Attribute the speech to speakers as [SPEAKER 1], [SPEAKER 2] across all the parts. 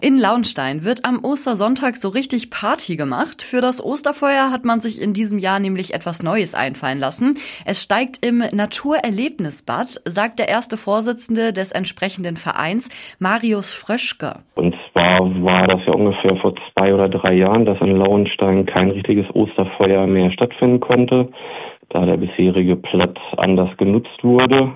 [SPEAKER 1] In Launstein wird am Ostersonntag so richtig Party gemacht. Für das Osterfeuer hat man sich in diesem Jahr nämlich etwas Neues einfallen lassen. Es steigt im Naturerlebnisbad, sagt der erste Vorsitzende des entsprechenden Vereins, Marius Fröschke.
[SPEAKER 2] Und zwar war das ja ungefähr vor 2 oder 3 Jahren, dass in Lauenstein kein richtiges Osterfeuer mehr stattfinden konnte, da der bisherige Platz anders genutzt wurde.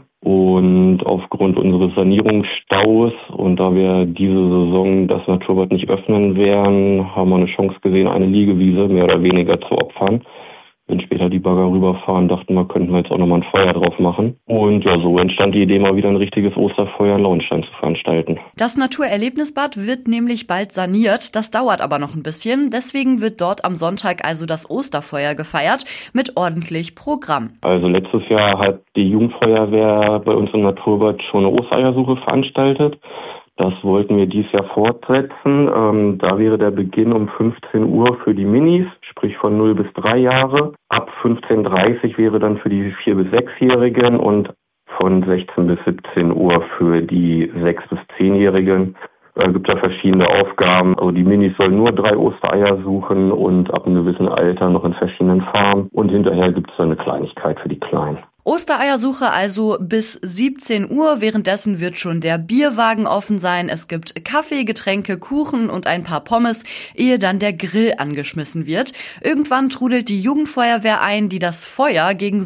[SPEAKER 2] Und aufgrund unseres Sanierungsstaus und da wir diese Saison das Naturbad nicht öffnen werden, haben wir eine Chance gesehen, eine Liegewiese mehr oder weniger zu opfern. Wenn später die Bagger rüberfahren, dachten wir, könnten wir jetzt auch nochmal ein Feuer drauf machen. Und ja, so entstand die Idee, mal wieder ein richtiges Osterfeuer in Lauenstein zu veranstalten.
[SPEAKER 1] Das Naturerlebnisbad wird nämlich bald saniert. Das dauert aber noch ein bisschen. Deswegen wird dort am Sonntag also das Osterfeuer gefeiert mit ordentlich Programm.
[SPEAKER 2] Also letztes Jahr hat die Jugendfeuerwehr bei uns im Naturbad schon eine Ostereiersuche veranstaltet. Das wollten wir dieses Jahr fortsetzen. Da wäre der Beginn um 15 Uhr für die Minis, sprich von 0 bis 3 Jahre. Ab 15:30 Uhr wäre dann für die 4- bis 6-Jährigen und von 16 bis 17 Uhr für die 6- bis 10-Jährigen. Gibt da verschiedene Aufgaben. Also die Minis sollen nur 3 Ostereier suchen und ab einem gewissen Alter noch in verschiedenen Farben. Und hinterher gibt es dann eine Kleinigkeit für die Kleinen.
[SPEAKER 1] Ostereiersuche also bis 17 Uhr. Währenddessen wird schon der Bierwagen offen sein. Es gibt Kaffee, Getränke, Kuchen und ein paar Pommes, ehe dann der Grill angeschmissen wird. Irgendwann trudelt die Jugendfeuerwehr ein, die das Feuer gegen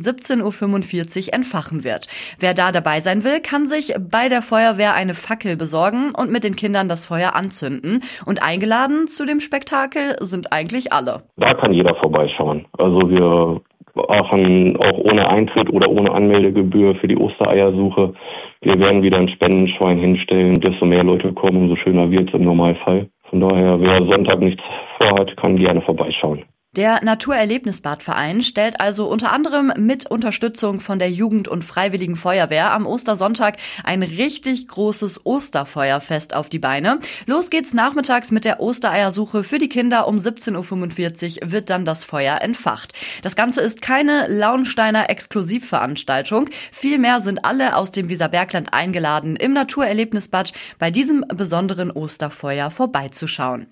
[SPEAKER 1] 17:45 Uhr entfachen wird. Wer da dabei sein will, kann sich bei der Feuerwehr eine Fackel besorgen und mit den Kindern das Feuer anzünden. Und eingeladen zu dem Spektakel sind eigentlich alle.
[SPEAKER 2] Da kann jeder vorbeischauen. Also wir machen auch ohne Eintritt oder ohne Anmeldegebühr für die Ostereiersuche. Wir werden wieder ein Spendenschwein hinstellen. Desto mehr Leute kommen, umso schöner wird es im Normalfall. Von daher, wer Sonntag nichts vorhat, kann gerne vorbeischauen.
[SPEAKER 1] Der Naturerlebnisbadverein stellt also unter anderem mit Unterstützung von der Jugend- und Freiwilligen Feuerwehr am Ostersonntag ein richtig großes Osterfeuerfest auf die Beine. Los geht's nachmittags mit der Ostereiersuche für die Kinder. Um 17:45 Uhr wird dann das Feuer entfacht. Das Ganze ist keine Launsteiner Exklusivveranstaltung. Vielmehr sind alle aus dem Weserbergland eingeladen, im Naturerlebnisbad bei diesem besonderen Osterfeuer vorbeizuschauen.